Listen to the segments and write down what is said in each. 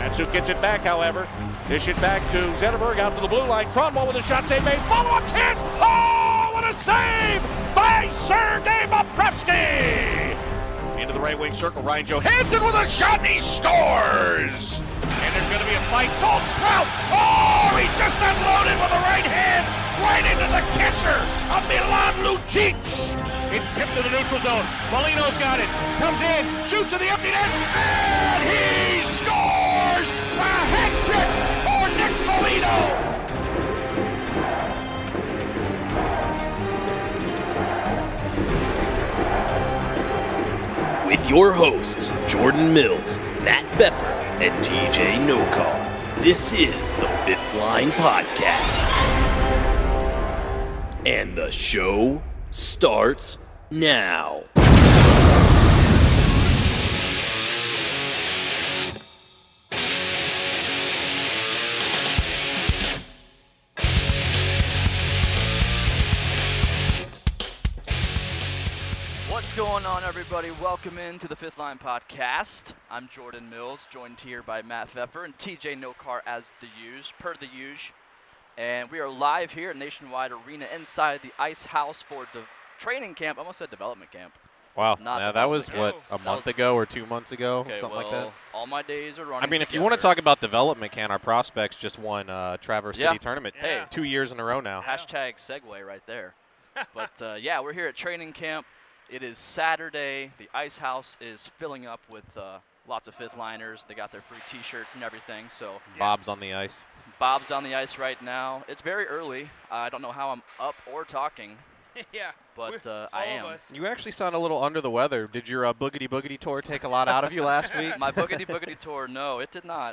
Datsuk gets it back, however. Dish it back to Zetterberg out to the blue line. Cronwall with a shot save made. Follow-up chance. Oh, what a save by Sergei Bobrovsky. Into the right wing circle. Ryan Johansson with a shot, and he scores. And there's going to be a fight. Colton Prout. Oh, he just unloaded with the right hand right into the kisser of Milan Lucic. It's tipped to the neutral zone. Foligno's got it. Comes in, shoots to the empty net, and he scores a hat trick for Nick Foligno. With your hosts, Jordan Mills, Matt Pfeffer, and TJ Nokar. This is the Fifth Line Podcast. And the show starts now. What's going on, everybody? Welcome into the Fifth Line Podcast. I'm Jordan Mills, joined here by Matt Pfeffer and TJ Nokar as per the usual. And we are live here at Nationwide Arena inside the Ice House for the training camp. I almost said development camp. Wow, yeah, that was, what, a month ago or 2 months ago, okay, something well, like that? All my days are running I mean, if together. you want to talk about development camp, our prospects just won Traverse City Tournament Hey. 2 years in a row now. Hashtag segue right there. But, yeah, we're here at training camp. It is Saturday. The Ice House is filling up with lots of fifth liners. They got their free T-shirts and everything. So Bob's on the ice. Bob's on the ice right now. It's very early. I don't know how I'm up or talking. Yeah, but I am. You actually sound a little under the weather. Did your boogity boogity tour take a lot out of you last week? My boogity boogity tour, no, it did not.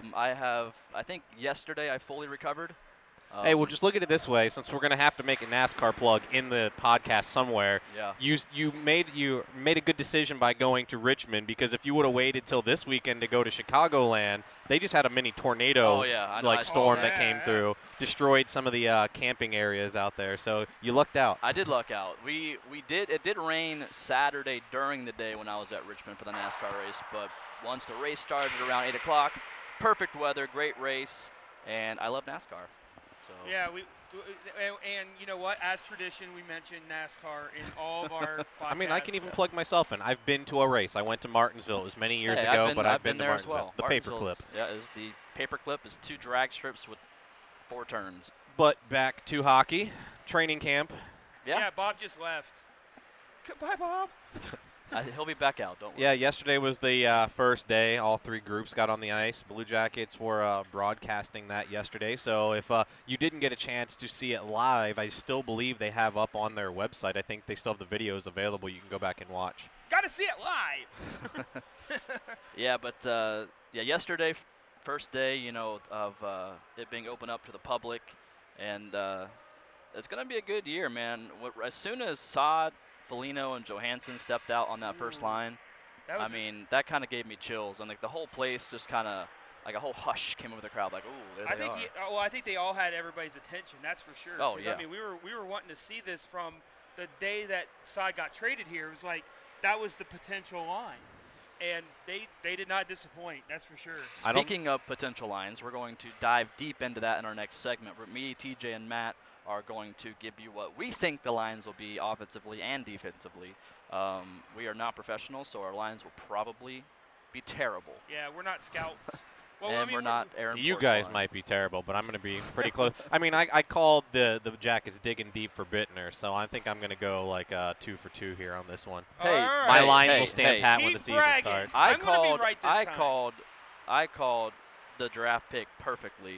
I think yesterday I fully recovered. Hey, well, just look at it this way. Since we're going to have to make a NASCAR plug in the podcast somewhere, you made a good decision by going to Richmond, because if you would have waited till this weekend to go to Chicagoland, they just had a mini tornado storm that came through, destroyed some of the camping areas out there. So you lucked out. I did luck out. It did rain Saturday during the day when I was at Richmond for the NASCAR race, but once the race started around 8 o'clock, perfect weather, great race, and I love NASCAR. So. Yeah, and you know what? As tradition, we mentioned NASCAR in all of our podcasts. I mean, I can even plug myself in. I've been to a race. I went to Martinsville. It was many years ago, but I've been to Martinsville. Well. The paperclip. Yeah, the paperclip is 2 drag strips with 4 turns. But back to hockey, training camp. Yeah, Bob just left. Bye, Bob. He'll be back out, don't worry. Yeah, yesterday was the first day. All 3 groups got on the ice. Blue Jackets were broadcasting that yesterday. So if you didn't get a chance to see it live, I still believe they have up on their website. I think they still have the videos available. You can go back and watch. Got to see it live. Yeah, but yesterday, first day, of it being open up to the public, and it's going to be a good year, man. As soon as Saad, Foligno, and Johansson stepped out on that first line, that kind of gave me chills. And the whole place just kind of, like a whole hush came over the crowd, like, ooh, there they are. I think they all had everybody's attention, that's for sure. Oh, yeah. I mean, we were wanting to see this from the day that Saad got traded here. It was like that was the potential line. And they did not disappoint, that's for sure. Speaking of potential lines, we're going to dive deep into that in our next segment. Where me, TJ, and Matt are going to give you what we think the lines will be offensively and defensively. We are not professionals, so our lines will probably be terrible. Yeah, we're not scouts. Well, and we're not Aaron You Porcelin. guys might be terrible, but I'm going to be pretty close. I mean, I called the Jackets digging deep for Bittner, so I think I'm going to go like 2 for 2 here on this one. Hey, my lines will stand pat when the season bragging. starts. I'm gonna be right this time. I called the draft pick perfectly.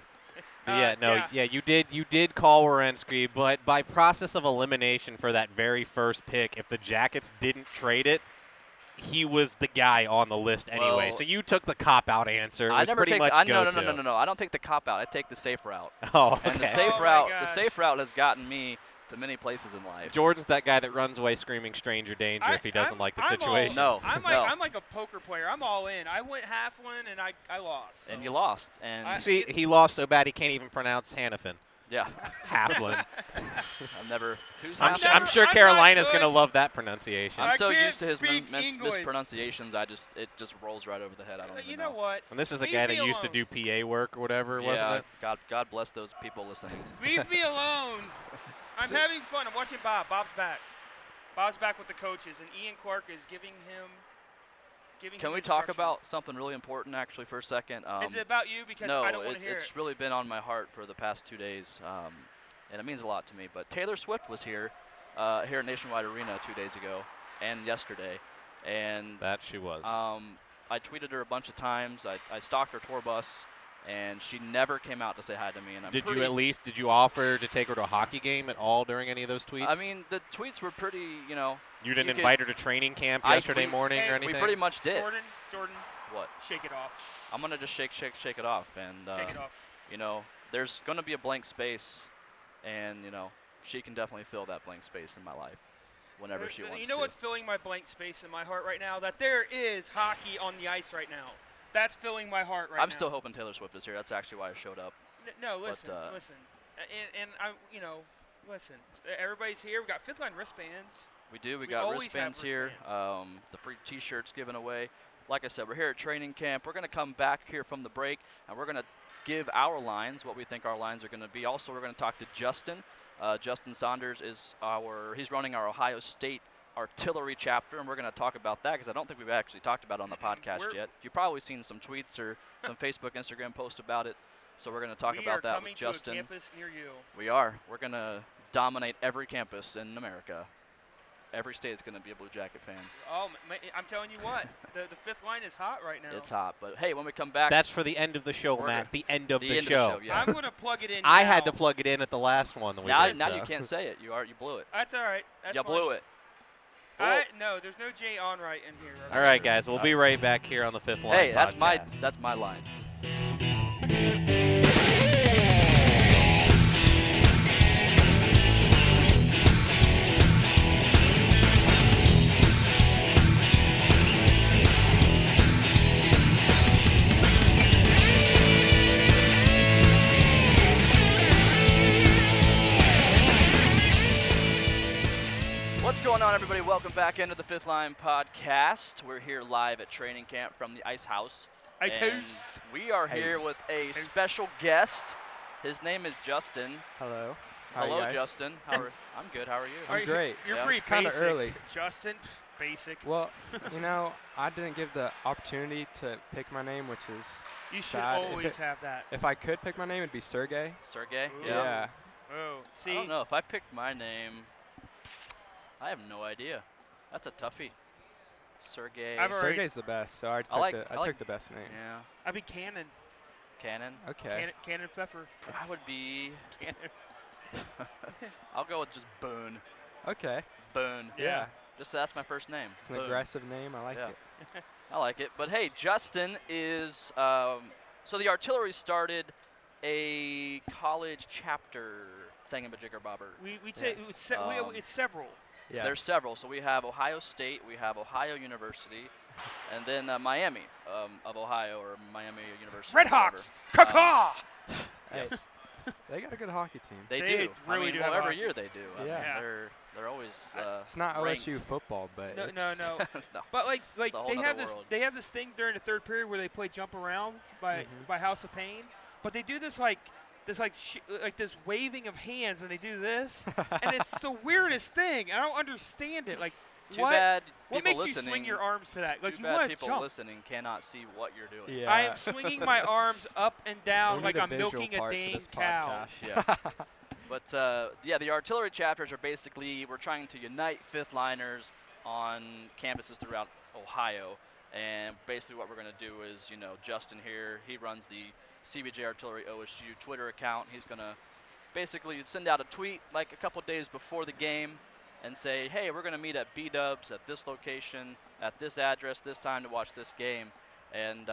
You did call Werenski, but by process of elimination for that very first pick, if the Jackets didn't trade it, he was the guy on the list anyway. Well, so you took the cop-out answer. It was pretty much go-to. No. I don't take the cop-out. I take the safe route. Oh, okay. And the safe route has gotten me to many places in life. Jordan's that guy that runs away screaming stranger danger if he doesn't like the situation. I'm like a poker player. I'm all in. I went half one and I lost. So. And you lost. And see, he lost so bad he can't even pronounce Hannafin. Yeah. Halfland. I've never. Who's I'm Halfland? I'm sure I'm Carolina's not going to good. love that pronunciation. I'm I so can't used to his speak English. mispronunciations. It just rolls right over the head. I don't even You know what? And this is a Leave guy me that used to alone. do PA work or whatever, Yeah. wasn't it? God bless those people listening. Leave me alone. I'm having fun. I'm watching Bob. Bob's back. Bob's back with the coaches, and Ian Clark is giving him. Can we talk about something really important actually for a second? Is it about you? Because no, I don't want to hear it. it's really been on my heart for the past 2 days, and it means a lot to me. But Taylor Swift was here at Nationwide Arena 2 days ago and yesterday, and That she was. I tweeted her a bunch of times. I stalked her tour bus, and she never came out to say hi to me. And Did you offer to take her to a hockey game at all during any of those tweets? I mean, the tweets were pretty, you didn't you could- invite her to training camp I yesterday tweet- morning Hey, or we anything? we pretty much did. Jordan, What? shake it off. I'm gonna just shake it off, and Shake it off. there's gonna be a blank space, and she can definitely fill that blank space in my life whenever she wants You know to. what's filling my blank space in my heart right now? That there is hockey on the ice right now. That's filling my heart right now. I'm still hoping Taylor Swift is here. That's actually why I showed up. No, listen, but, listen. And I, listen. Everybody's here. We got Fifth Line wristbands. We do. We We got always have wristbands here. wristbands. The free T-shirts given away. Like I said, we're here at training camp. We're going to come back here from the break, and we're going to give our lines, what we think our lines are going to be. Also, we're going to talk to Justin. Justin Saunders he's running our Ohio State artillery chapter, and we're going to talk about that because I don't think we've actually talked about it on the podcast yet. You've probably seen some tweets or some Facebook, Instagram posts about it. So we're going to talk about that with Justin. We are coming to a campus near you. We are. We're going to dominate every campus in America. Every state is going to be a Blue Jacket fan. Oh, I'm telling you what, the Fifth Line is hot right now. It's hot, but hey, when we come back, That's for the end of the show, We're Matt. good. The end of The the end of the show. show, yeah. I'm going to plug it in I now. had to plug it in at the last one that we now did. you so. can't say it. You blew it. That's all right. That's You fine. blew it. No, there's no Jay Onright in here. All right, guys. We'll be right back here on the Fifth Line Hey, that's podcast. my line. What's going on, everybody? Welcome back into the Fifth Line podcast. We're here live at training camp from the Ice House. Ice and House. We are here with a special guest. His name is Justin. Hello. How are you Hello, guys? Justin. I'm good. How are you? I'm great. You're Yeah. pretty It's kinda basic. early. Justin, basic. Well, I didn't give the opportunity to pick my name, which is You should sad. always have that. If I could pick my name, it'd be Sergey. Sergey? Ooh. Yeah. Oh, see. I don't know. If I picked my name, I have no idea. That's a toughie. Sergey. I've already- Sergey's the best, so I took like- the I like- took the best name. Yeah. I'd be Cannon. Cannon. Okay. Cannon Pfeffer. I would be. Cannon. I'll go with just Boone. Okay. Boone. Yeah. Just that's my first name. It's an Boone. aggressive name. I like Yeah. it. I like it. But hey, Justin is so the artillery started a college chapter thingamajigger bobber. We'd say Yes. it's several. Yes. There's several. So we have Ohio State, we have Ohio University, and then Miami of Ohio or Miami University. Red whatever. Hawks. Caw-caw. Hey, Yes. they got a good hockey team. They They do. really I mean, do well, have every hockey. year they do. I mean, Yeah. they're always. It's not ranked. OSU football, but No, it's, no. No. But like It's a whole they nother have this world. they have this thing during the third period where they play jump around by House of Pain, but they do this like this waving of hands and they do this and it's the weirdest thing. I don't understand it. Like Too what bad what people makes listening. you swing your arms to that? Like too you bad want to people jump. listening cannot see what you're doing. Yeah. I am swinging my arms up and down We like need a I'm visual milking a part to dang this cow. podcast. Yeah. But the artillery chapters are basically we're trying to unite fifth liners on campuses throughout Ohio, and basically what we're going to do is Justin here, he runs the CBJ Artillery OSU Twitter account. He's going to basically send out a tweet like a couple days before the game and say, hey, we're going to meet at B-Dubs at this location, at this address, this time to watch this game. And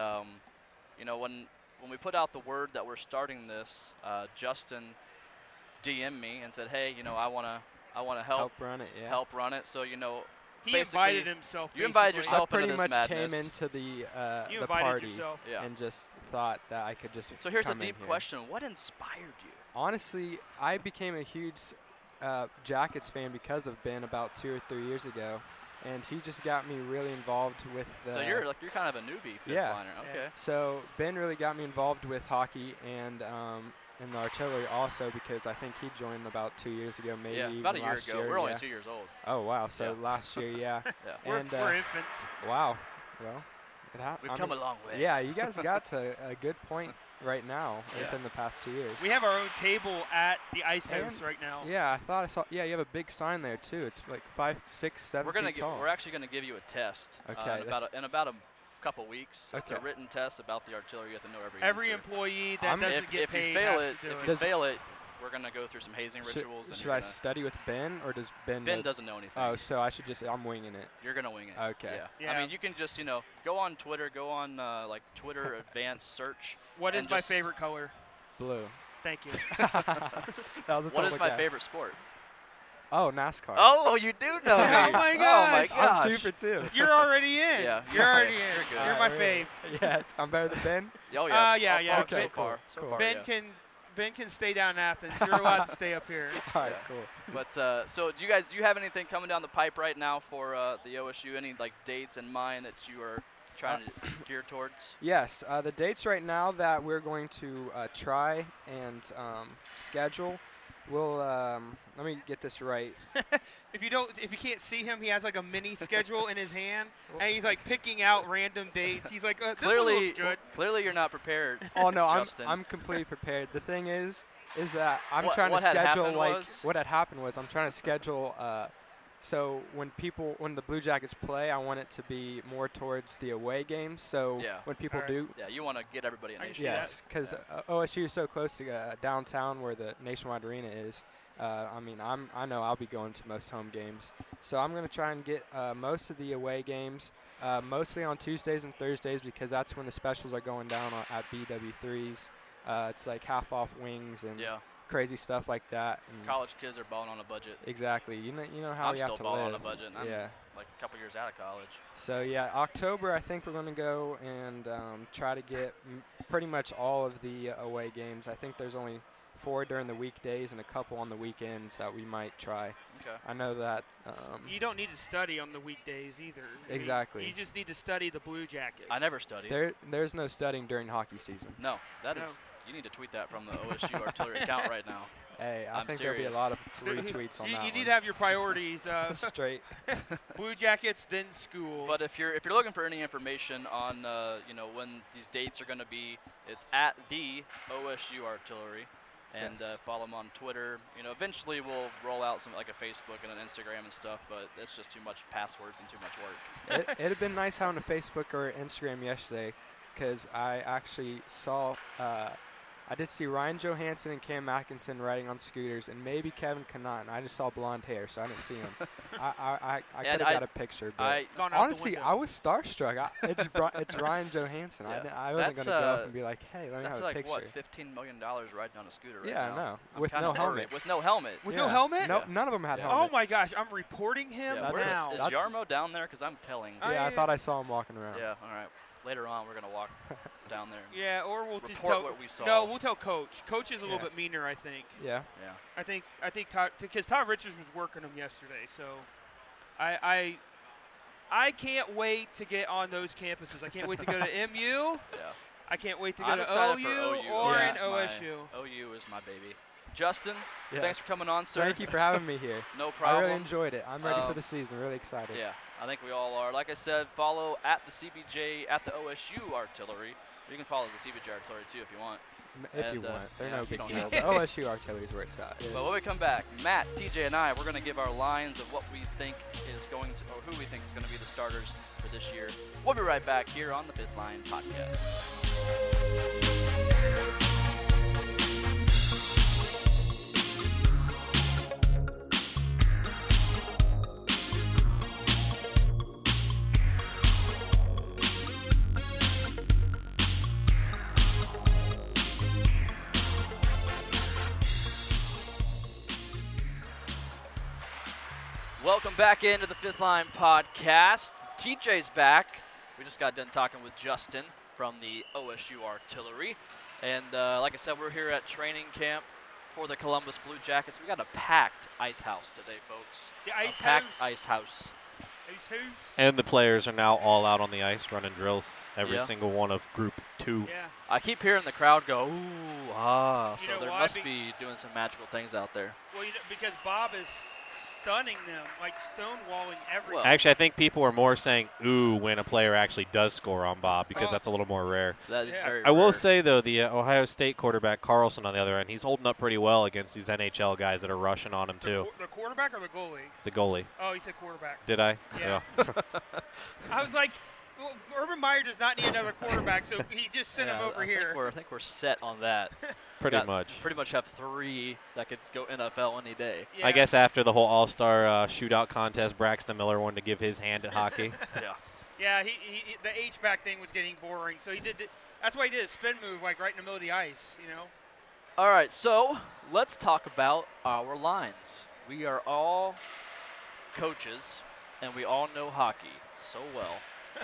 when we put out the word that we're starting this, Justin DM'd me and said, hey, I want to help run it. Yeah. help run it. So He basically, invited himself. you invited basically. I yourself pretty into this much madness. came into the You the invited party yourself. Yeah. and just thought that I could just So here's a come in deep here. question: what inspired you? Honestly, I became a huge Jackets fan because of Ben about 2 or 3 years ago, and he just got me really involved with. So you're kind of a newbie fifth liner. Okay. So Ben really got me involved with hockey and the artillery also, because I think he joined about 2 years ago, maybe about a year last ago. year. We're only 2 years old. Oh wow! So last year, yeah. We're infants. Wow. Well, we've come a long way. Yeah, you guys got to a good point right now within the past 2 years. We have our own table at the ice house right now. Yeah, I thought I saw. Yeah, you have a big sign there too. It's like 5, 6, 7 feet tall. We're actually gonna give you a test. Okay. In about a couple weeks. Okay. It's a written test about the artillery. You have to know every answer. employee that doesn't get paid if you fail it, we're gonna go through some hazing rituals. Should I study with Ben, or does Ben? Ben doesn't know anything. Oh, so I should I'm winging it. You're gonna wing it. Okay. Yeah. I mean, you can just go on Twitter, go on like Twitter advanced search. What is my favorite color? Blue. Thank you. That was a what is my favorite sport? Oh, NASCAR. Oh, you do know. Oh my gosh. I'm 2 for 2. You're already in. Yeah. You're already in. You're good. You're my fave. Yes, I'm better than Ben. Oh yeah. Yeah. Okay, cool. Ben can stay down in Athens. You're allowed to stay up here. All right, cool. But so do you have anything coming down the pipe right now for the OSU? Any like dates in mind that you are trying to gear towards? Yes, the dates right now that we're going to try and schedule. We'll let me get this right. If you can't see him, he has like a mini schedule in his hand, and he's like picking out random dates. He's like, this one looks good. Clearly, you're not prepared. Oh no, Justin. I'm completely prepared. The thing is that I'm trying to schedule what had happened was I'm trying to schedule. So when the Blue Jackets play, I want it to be more towards the away games. So when people do. Yeah, you want to get everybody in Nationwide. Yes, because OSU is so close to downtown where the Nationwide Arena is. I mean, I know I'll be going to most home games. So I'm going to try and get most of the away games, mostly on Tuesdays and Thursdays, because that's when the specials are going down at BW3s. It's like half off wings and crazy stuff like that. And college kids are balling on a budget. Exactly. You know how I'm you have to live. still balling on a budget. And yeah. I'm like a couple years out of college. So yeah, October I think we're going to go and try to get pretty much all of the away games. I think there's only 4 during the weekdays and a couple on the weekends that we might try. Okay. I know that. You don't need to study on the weekdays either. Exactly. You just need to study the Blue Jackets. I never study. There's no studying during hockey season. No, is. You need to tweet that from the OSU Artillery account right now. Hey, I think there'll be a lot of retweets on that. You need to have your priorities straight. Blue Jackets, then school. But if you're looking for any information on when these dates are going to be, it's at the OSU Artillery, and follow them on Twitter. Eventually we'll roll out some like a Facebook and an Instagram and stuff, but it's just too much passwords and too much work. It'd have been nice having a Facebook or Instagram yesterday, because I actually saw. I did see Ryan Johansson and Cam Atkinson riding on scooters, and maybe Kevin Connaughton. I just saw blonde hair, so I didn't see him. I could have got a picture, but honestly, I was starstruck. It's Ryan Johansson. Yeah. I wasn't going to go up and be like, hey, let me have a picture. That's like, what, $15 million riding on a scooter right now? Yeah, I know. With no helmet. With no helmet? No, none of them had helmets. Oh, my gosh. I'm reporting him now. Is Yarmo down there? Because I'm telling. Yeah, I thought I saw him walking around. Yeah, all right. Later on, we're going to walk down there. Yeah, or we'll just tell what we saw. No, we'll tell Coach. Coach is a little bit meaner, I think. Yeah. I think Todd, because Todd Richards was working him yesterday, so I can't wait to get on those campuses. I can't wait to go to MU. Yeah. I can't wait to go to OU or in OSU. OU is my baby. Justin, thanks for coming on, sir. Thank you for having me here. No problem. I really enjoyed it. I'm ready for the season. Really excited. Yeah, I think we all are. Like I said, follow at the CBJ, at the OSU Artillery. You can follow the CBJ Artillery, too, if you want. If you want. They're no big deal. The OSU Artillery is where it's at. But when we come back, Matt, TJ, and I, we're going to give our lines of what we think is going to, or who we think is going to be the starters for this year. We'll be right back here on the Fifth Line Podcast. Welcome back into the Fifth Line Podcast. TJ's back. We just got done talking with Justin from the OSU Artillery. And like I said, we're here at training camp for the Columbus Blue Jackets. We got a packed ice house today, folks. The ice packed house. ice house. Ice house. And the players are now all out on the ice running drills. Every Yeah. single one of Group 2. Yeah. I keep hearing the crowd go, ooh, ah. You So know there why? must be doing some magical things out there. Well, because Bob is stunning them, like stonewalling everything. Well, Actually, I think people are more saying "ooh" when a player actually does score on Bob because Oh. that's a little more rare. That is Yeah. very I will rare. say though, the Ohio State quarterback Carlson on the other end, he's holding up pretty well against these NHL guys that are rushing on him too. The quarterback or the goalie? The goalie. Oh, he said quarterback. Did I? Yeah. I was like, well, Urban Meyer does not need another quarterback, so he just sent him Yeah, over I here. think we're set on that. Pretty Got- much. Pretty much have 3 that could go NFL any day. Yeah. I guess after the whole All-Star shootout contest, Braxton Miller wanted to give his hand at hockey. Yeah. Yeah, the H-back thing was getting boring, so he did. That's why he did a spin move, like right in the middle of the ice, you know. All right, so let's talk about our lines. We are all coaches, and we all know hockey so well.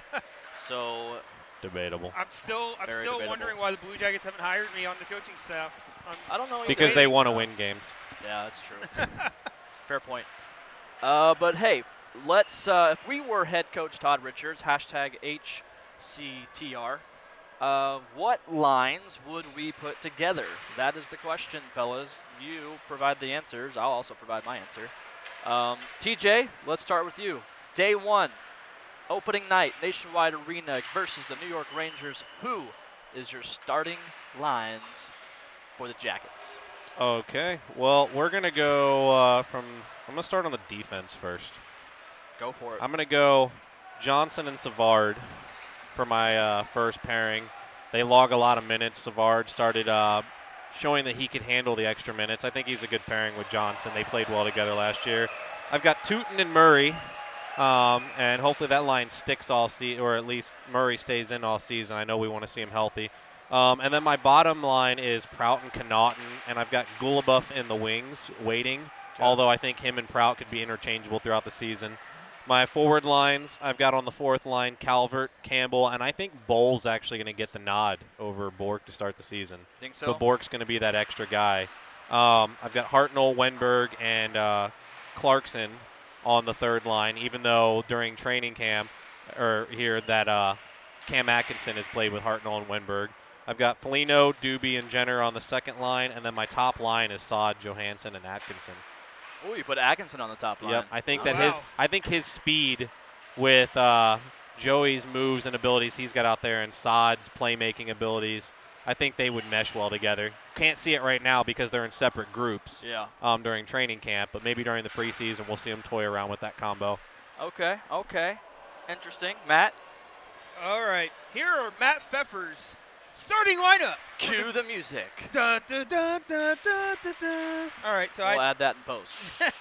So Debatable. I'm still Very still debatable. wondering why the Blue Jackets haven't hired me on the coaching staff. I don't know. Because they want to win games. Yeah, that's true. Fair point. But hey, let's. If we were head coach Todd Richards, hashtag HCTR, what lines would we put together? That is the question, fellas. You provide the answers. I'll also provide my answer. TJ, let's start with you. Day 1, opening night, Nationwide Arena versus the New York Rangers. Who is your starting lines for the Jackets? Okay. Well, we're going to go I'm going to start on the defense first. Go for it. I'm going to go Johnson and Savard for my first pairing. They log a lot of minutes. Savard started showing that he could handle the extra minutes. I think he's a good pairing with Johnson. They played well together last year. I've got Tootin and Murray, and hopefully that line sticks all season, or at least Murray stays in all season. I know we want to see him healthy. And then my bottom line is Prout and Connaughton, and I've got Gulubuff in the wings waiting, although I think him and Prout could be interchangeable throughout the season. My forward lines, I've got on the fourth line Calvert, Campbell, and I think Bohl's actually going to get the nod over Bork to start the season. Think so? But Bork's going to be that extra guy. I've got Hartnell, Wenberg, and Clarkson on the third line, even though during training camp or here that Cam Atkinson has played with Hartnell and Wenberg. I've got Foligno, Doobie, and Jenner on the second line, and then my top line is Saad, Johansson, and Atkinson. Oh, you put Atkinson on the top line. Yep, I think that wow. his speed with Joey's moves and abilities he's got out there and Saad's playmaking abilities, I think they would mesh well together. Can't see it right now because they're in separate groups during training camp, but maybe during the preseason we'll see them toy around with that combo. Okay. Interesting. Matt, All right, here are Matt Pfeffer's starting lineup. cue the music. Da, da, da, da, da, da, da. All right, so We'll add that in post.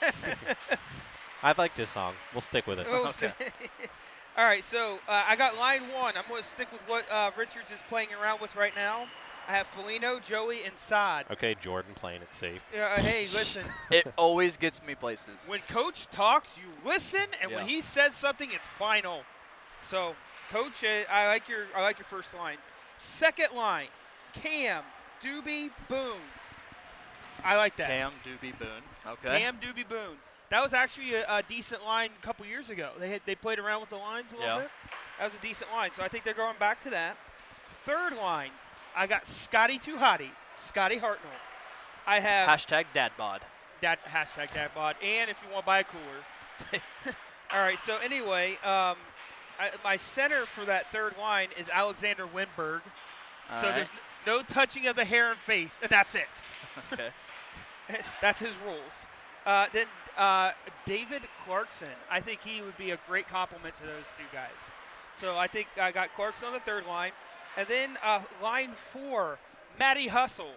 I like this song. We'll stick with it. Okay. All right, so I got line 1. I'm going to stick with what Richards is playing around with right now. I have Foligno, Joey, and Saad. Okay, Jordan playing it safe. Hey, listen. It always gets me places. When Coach talks, you listen, and when Yeah. he says something, it's final. So, Coach, I like your first line. Second line, Cam, Doobie, Boone. I like that. Cam, Doobie, Boone. Okay. Cam, Doobie, Boone. That was actually a decent line a couple years ago. They played around with the lines a little Yeah. bit. That was a decent line, so I think they're going back to that. Third line, I got Scotty Too Hottie, Scotty Hartnell. I have Hashtag DadBod. hashtag Dadbod, and if you want to buy a cooler. All right, so anyway, my center for that third line is Alexander Wenberg. All So right. there's no touching of the hair and face, and that's it. Okay. That's his rules. Then David Clarkson. I think he would be a great compliment to those two guys. So I think I got Clarkson on the third line. And then line 4, Matty Hustle.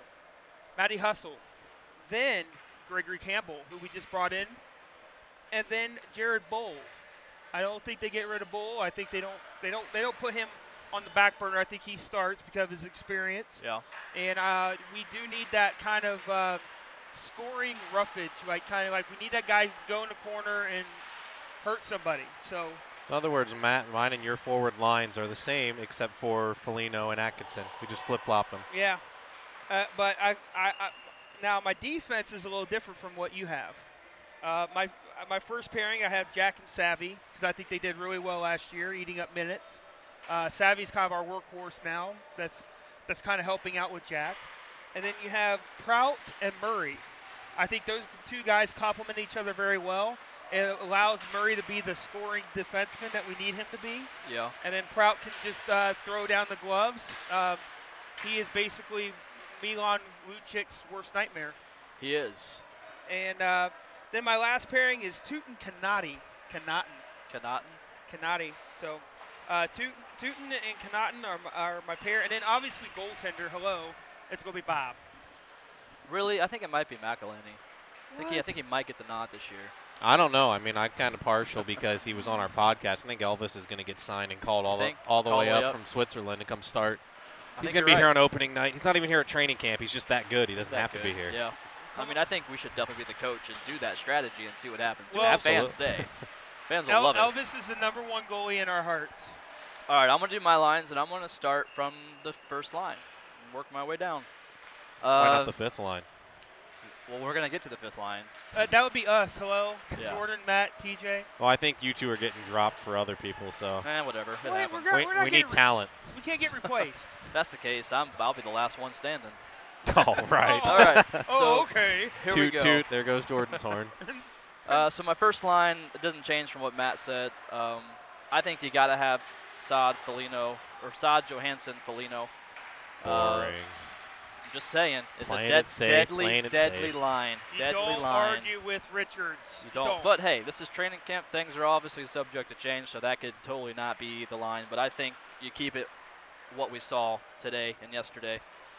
Then Gregory Campbell, who we just brought in. And then Jared Bohl. I don't think they get rid of Bohl. I think they don't put him on the back burner. I think he starts because of his experience. Yeah. And we do need that kind of scoring roughage, like we need that guy to go in the corner and hurt somebody. So In other words, Matt, mine and your forward lines are the same except for Foligno and Atkinson. We just flip-flopped them. yeah, but I Now my defense is a little different from what you have. My first pairing, I have Jack and Savvy because I think they did really well last year, eating up minutes. Savvy's kind of our workhorse now. That's kind of helping out with Jack. And then you have Prout and Murray. I think those two guys complement each other very well. It allows Murray to be the scoring defenseman that we need him to be. Yeah. And then Prout can just throw down the gloves. He is basically Milan Lucic's worst nightmare. He is. And then my last pairing is Tootin Connaughton. So Tootin and Connaughton are my pair. And then obviously goaltender, it's going to be Bob. Really? I think it might be McElhinney. I think he might get the nod this year. I don't know. I mean, I'm kind of partial because he was on our podcast. I think Elvis is going to get signed and called all the way up from Switzerland to come start. He's going to be here on opening night. He's not even here at training camp. He's just that good. He doesn't have to be here. Yeah. I mean, I think we should definitely be the coach and do that strategy and see what happens. Well, what fans say. Fans will love it. Elvis is the number one goalie in our hearts. All right, I'm going to do my lines, and I'm going to start from the first line and work my way down. Why not the fifth line? Well, we're going to get to the fifth line. That would be us. Hello? Yeah. Jordan, Matt, TJ. Well, I think you two are getting dropped for other people, so. Whatever. It Wait, happens. We need talent. We can't get replaced. If that's the case, I'll be the last one standing. Oh, right. All right. Okay. Here we go. Toot, there goes Jordan's horn. So my first line, it doesn't change from what Matt said. I think you got to have Saad Johansson Foligno. Boring. I'm just saying, it's a deadly line. You don't argue with Richards. You don't. But hey, this is training camp. Things are obviously subject to change, so that could totally not be the line. But I think you keep it what we saw today and yesterday.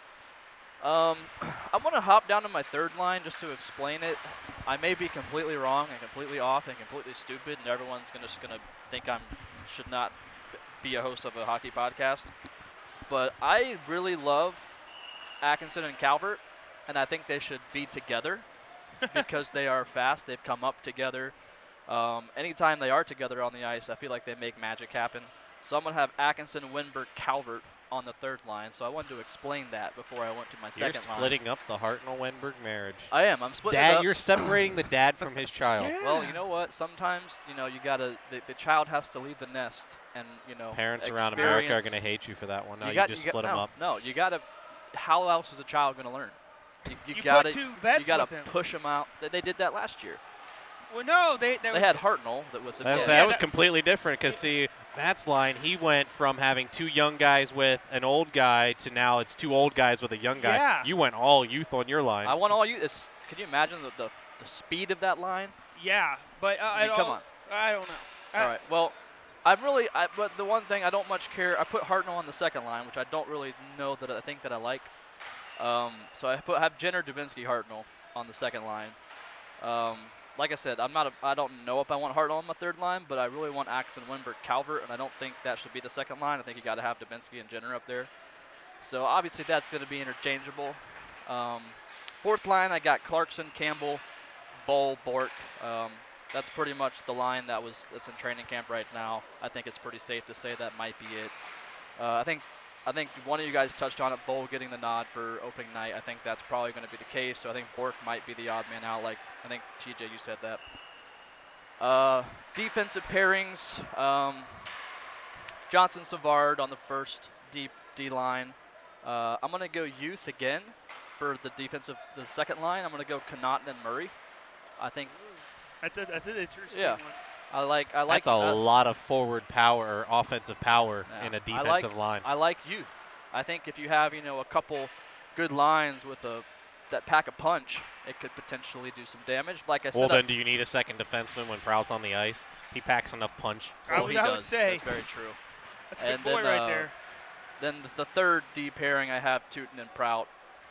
I'm going to hop down to my third line just to explain it. I may be completely wrong and completely off and completely stupid, and everyone's just going to think I should not be a host of a hockey podcast. But I really love Atkinson and Calvert, and I think they should be together because they are fast. They've come up together. Anytime they are together on the ice, I feel like they make magic happen. So I'm going to have Atkinson, Winberg, Calvert on the third line. So I wanted to explain that before I went to my second line. You're splitting up the Hartnell-Wenberg marriage. I am. I'm splitting it up. You're separating the dad from his child. Yeah. Well, you know what? Sometimes, you got to – the child has to leave the nest and, Parents around America are going to hate you for that one. No, you just split them up. No, you got to – how else is a child going to learn? You got to push them out. They did that last year. Well, no, they had Hartnell with the that was completely different because, see, Matt's line, he went from having two young guys with an old guy to now it's two old guys with a young guy. Yeah. You went all youth on your line. I went all youth. Can you imagine the speed of that line? Yeah, but come on. I don't know. All right, well, but the one thing I don't much care, I put Hartnell on the second line, which I don't really know that I think that I like. So I have Jenner, Dubinsky, Hartnell on the second line. Like I said, I don't know if I want Hartnell on my third line, but I really want Atkinson, Winberg, Calvert, and I don't think that should be the second line. I think you got to have Dubinsky and Jenner up there. So obviously that's going to be interchangeable. Fourth line, I got Clarkson, Campbell, Bowl, Bork. That's pretty much the line that's in training camp right now. I think it's pretty safe to say that might be it. I think one of you guys touched on it, Bowl getting the nod for opening night. I think that's probably going to be the case. So I think Bork might be the odd man out. Like I think TJ, you said that. Defensive pairings: Johnson, Savard on the first D line. I'm going to go Youth again for the second line. I'm going to go Connaughton and Murray. I think that's an interesting one. I like. That's a lot of forward power or offensive power in a defensive line. I like youth. I think if you have a couple good lines with that pack a punch, it could potentially do some damage. Like I said. Well, then do you need a second defenseman when Prout's on the ice? He packs enough punch. Well, I would say that's very true. That's a big boy right there. Then the third D pairing, I have Tootin and Prout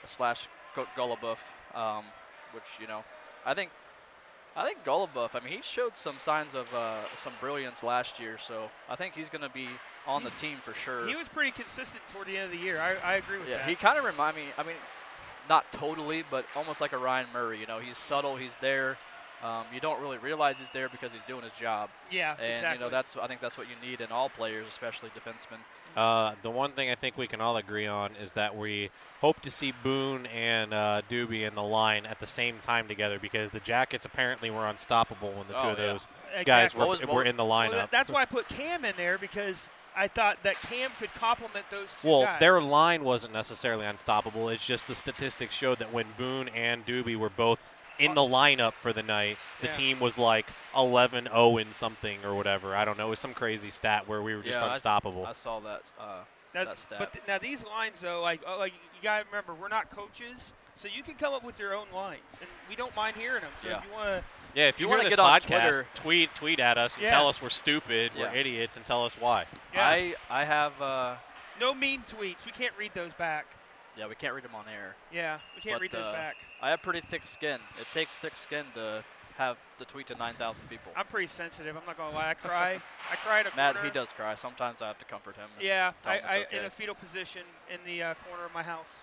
/ Goluboff, which I think Goluboff, he showed some signs of some brilliance last year, so I think he's going to be on the team for sure. He was pretty consistent toward the end of the year. I agree with that. Yeah, he kind of reminded me, not totally, but almost like a Ryan Murray. He's subtle, he's there. You don't really realize he's there because he's doing his job. Yeah, and exactly. I think that's what you need in all players, especially defensemen. The one thing I think we can all agree on is that we hope to see Boone and Doobie in the line at the same time together, because the Jackets apparently were unstoppable when the two of those guys were in the lineup. Well, that's why I put Cam in there, because I thought that Cam could complement those two Well, guys. their line wasn't necessarily unstoppable. It's just the statistics showed that when Boone and Doobie were both in the lineup for the night, the team was like 11-0 in something or whatever. I don't know. It was some crazy stat where we were just unstoppable. I saw that stat. But now these lines, though, like you got to remember, we're not coaches, so you can come up with your own lines, and we don't mind hearing them. So if you want to. Yeah, if you want hear to this get on podcast, Twitter, tweet at us and tell us we're stupid, we're Yeah. idiots, and tell us why. Yeah. I have No mean tweets. We can't read those back. yeah, we can't read them on air. Yeah, we can't read those back. I have pretty thick skin. It takes thick skin to have the tweet to 9,000 people. I'm pretty sensitive. I'm not gonna lie. I cry. I cry in a Matt, corner. he does cry. Sometimes I have to comfort him. and Yeah, tell him it's okay. in a fetal position in the corner of my house.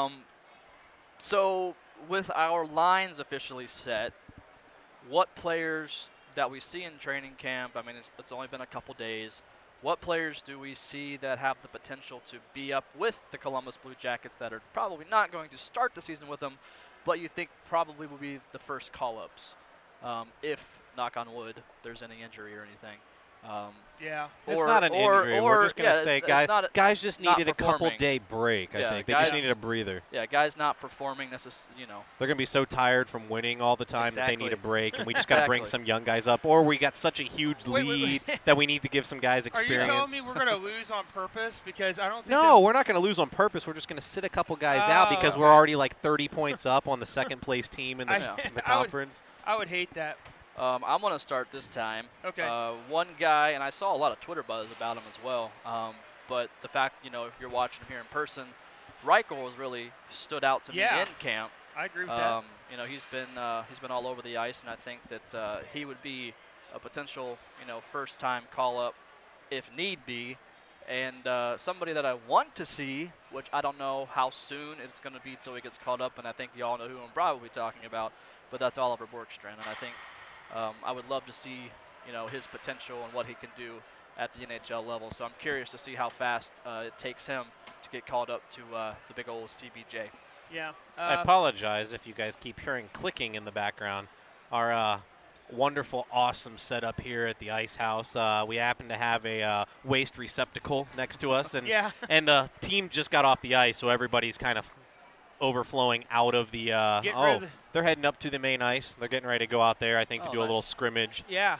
So with our lines officially set, what players that we see in training camp, I mean, it's only been a couple days, what players do we see that have the potential to be up with the Columbus Blue Jackets that are probably not going to start the season with them, but you think probably will be the first call-ups if, knock on wood, there's any injury or anything? Yeah. It's not an injury. We're just going to say guys just not needed a couple-day break, I think. They just needed a breather. Yeah, guys not performing necessarily, They're going to be so tired from winning all the time that they need a break, and we just got to bring Exactly. some young guys up. Or we got such a huge lead that we need to give some guys experience. Are you telling me we're going to lose on purpose? Because I don't think No, we're not going to lose on purpose. We're just going to sit a couple guys out because we're already like 30 points up on the second-place team in the conference. I would hate that. I'm going to start this time. Okay. One guy, and I saw a lot of Twitter buzz about him as well, but the fact, if you're watching him here in person, Reichel has really stood out to me in camp. I agree with that. He's been all over the ice, and I think that he would be a potential, first-time call-up if need be, and somebody that I want to see, which I don't know how soon it's going to be until he gets called up, and I think you all know who I'm probably talking about, but that's Oliver Borkstrand, and I think I would love to see, his potential and what he can do at the NHL level. So I'm curious to see how fast it takes him to get called up to the big old CBJ. Yeah. I apologize if you guys keep hearing clicking in the background. Our wonderful, awesome setup here at the Ice House. We happen to have a waste receptacle next to us, and and the team just got off the ice, so everybody's kind of overflowing out of the they're heading up to the main ice. They're getting ready to go out there, I think, to do a little scrimmage. Yeah.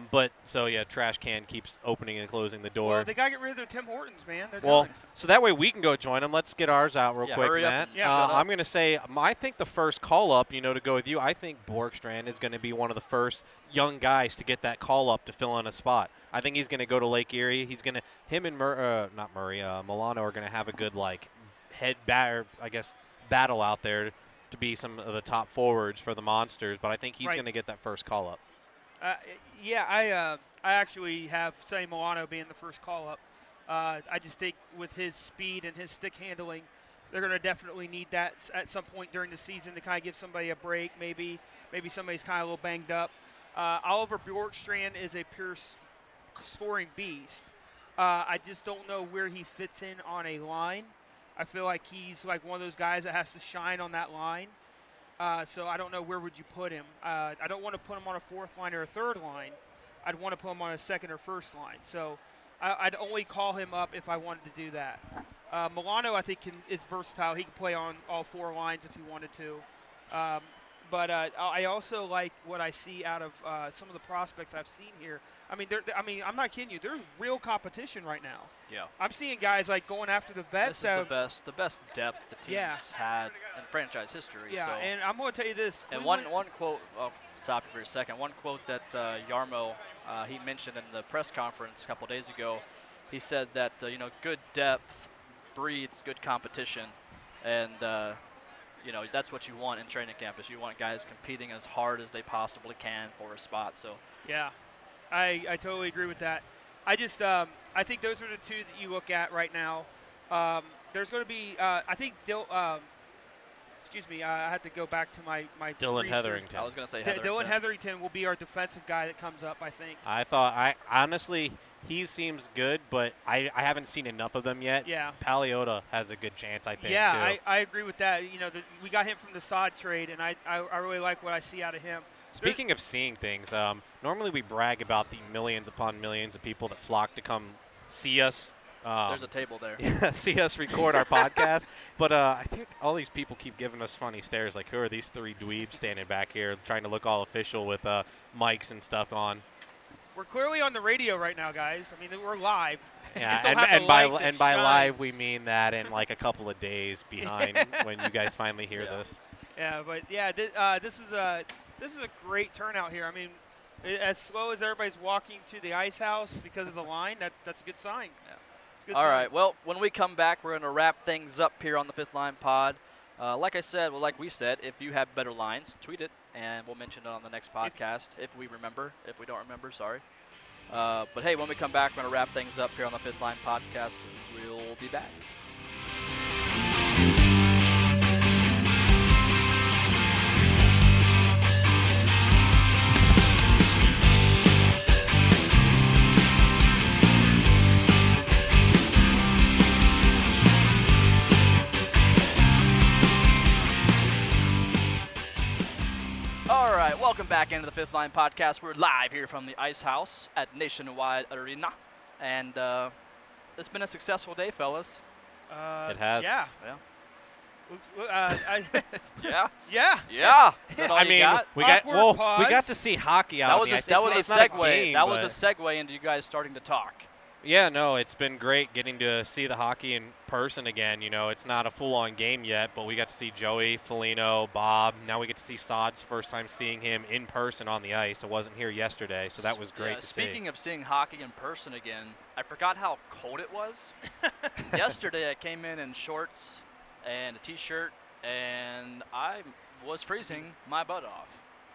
Trash can keeps opening and closing the door. Well, they got to get rid of their Tim Hortons, man. They're done. So that way we can go join them. Let's get ours out real quick, hurry up Matt. and shut up. I'm going to say, I think the first call-up, to go with you, I think Borkstrand is going to be one of the first young guys to get that call-up to fill in a spot. I think he's going to go to Lake Erie. He's going to – him and Milano are going to have a good, battle out there to be some of the top forwards for the Monsters, but I think he's going to get that first call-up. I actually have Sonny Milano being the first call-up. I just think with his speed and his stick handling, they're going to definitely need that at some point during the season to kind of give somebody a break. Maybe somebody's kind of a little banged up. Oliver Bjorkstrand is a pure scoring beast. I just don't know where he fits in on a line. I feel like he's like one of those guys that has to shine on that line. So I don't know where would you put him. I don't want to put him on a fourth line or a third line. I'd want to put him on a second or first line. So I'd only call him up if I wanted to do that. Milano, I think, is versatile. He can play on all four lines if he wanted to. But I also like what I see out of some of the prospects I've seen here. I mean, I'm not kidding you. There's real competition right now. Yeah. I'm seeing guys like going after the vets. This is the best depth the team's had in franchise history. Yeah, so. and I'm going to tell you this. And one quote, I'll stop you for a second. One quote that Jarmo, he mentioned in the press conference a couple days ago, he said that, good depth breeds good competition. And, that's what you want in training camp is you want guys competing as hard as they possibly can for a spot. So. Yeah. I totally agree with that. I just I think those are the two that you look at right now. There's going to be I think excuse me, I had to go back to my Dylan research. Hetherington. I was going to say Hetherington. Dylan Hetherington will be our defensive guy that comes up, I think. Honestly, he seems good, but I haven't seen enough of them yet. Yeah. Paliota has a good chance, I think, yeah, too. I agree with that. You know, we got him from the Sod trade, and I really like what I see out of him. Speaking of seeing things, normally we brag about the millions upon millions of people that flock to come see us. There's a table there. Yeah, see us record our podcast. But I think all these people keep giving us funny stares, like, who are these three dweebs standing back here trying to look all official with mics and stuff on? We're clearly on the radio right now, guys. I mean, we're live. Yeah, and by live we mean that in like a couple of days behind when you guys finally hear this. Yeah, but yeah, this is a great turnout here. I mean, as slow as everybody's walking to the ice house because of the line, that's a good sign. Yeah. It's a good All sign. right. Well, when we come back, we're going to wrap things up here on the Fifth Line Pod. Like we said, if you have better lines, tweet it, and we'll mention it on the next podcast if we remember. If we don't remember, sorry. But hey, when we come back, we're going to wrap things up here on the Fifth Line Podcast. We'll be back. All right, welcome back into the Fifth Line Podcast. We're live here from the Ice House at Nationwide Arena, and it's been a successful day, fellas. It has. Yeah. Yeah. Yeah. Yeah. Is that all I you mean, got? we Awkward pause. got to see hockey out That on was the a ice. segue. That was a segue into you guys starting to talk. Yeah, no, it's been great getting to see the hockey in person again. You know, it's not a full-on game yet, but we got to see Joey, Foligno, Bob. Now we get to see Sod's first time seeing him in person on the ice. I wasn't here yesterday, so that was great to see. Speaking of seeing hockey in person again, I forgot how cold it was. Yesterday I came in shorts and a T-shirt, and I was freezing my butt off.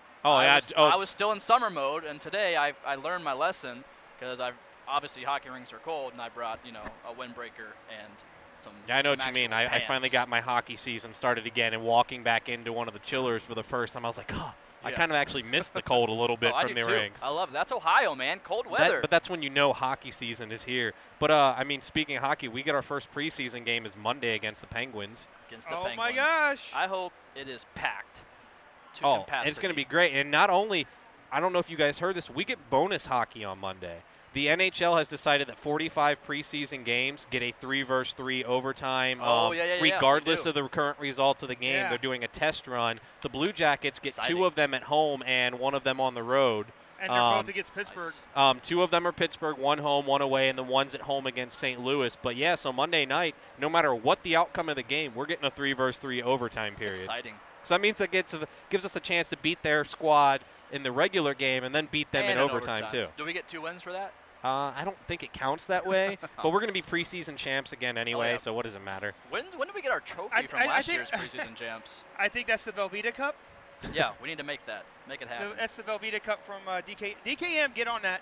I was still in summer mode, and today I learned my lesson because obviously hockey rinks are cold, and I brought a windbreaker and some. Yeah, I know some what you mean. actual I finally got my hockey season started again, and walking back into one of the chillers for the first time, I was like, I kind of actually missed the cold a little bit from the rinks. I love it. That's Ohio, man. Cold weather. But that's when you know hockey season is here. But, I mean, speaking of hockey, we get our first preseason game is Monday against the Penguins. Oh, my gosh. I hope it is packed to capacity. It's going to be great. And not only, I don't know if you guys heard this, we get bonus hockey on Monday. The NHL has decided that 45 preseason games get a 3-versus-3 overtime. Regardless of the current results of the game, they're doing a test run. The Blue Jackets get 2 of them at home and 1 of them on the road. And they're both against Pittsburgh. Nice. 2 of them are Pittsburgh, 1 home, 1 away, and the one's at home against St. Louis. But, yeah, so Monday night, no matter what the outcome of the game, we're getting a 3-versus-3 overtime period. Exciting. So that means that gives us a chance to beat their squad in the regular game and then beat them in overtime, too. Do we get 2 wins for that? I don't think it counts that way, but we're going to be preseason champs again anyway, so what does it matter? When did we get our trophy from last year's preseason champs? I think that's the Velveeta Cup. Yeah, we need to make that. Make it happen. That's the Velveeta Cup from DKM. Get on that.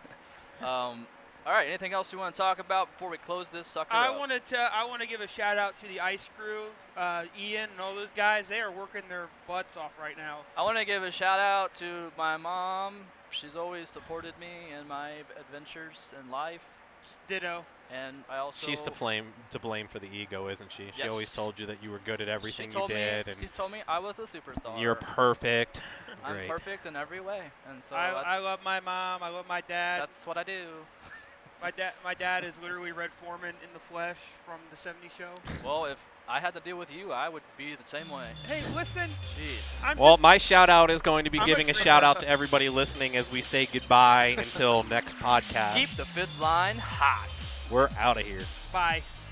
All right, anything else you want to talk about before we close this sucker up? I want to give a shout out to the ice crew, Ian and all those guys. They are working their butts off right now. I want to give a shout out to my mom. She's always supported me in my adventures in life. Ditto. And I also. She's to blame for the ego, isn't she? She always told you that you were good at everything you did. She told me I was the superstar. You're perfect. I'm perfect in every way, and so I love my mom. I love my dad. That's what I do. My dad is literally Red Foreman in the flesh from the '70s show. Well, if I had to deal with you, I would be the same way. Hey, listen. Jeez. My shout-out is going to be giving a shout-out to everybody listening as we say goodbye until next podcast. Keep the Fifth Line hot. We're out of here. Bye.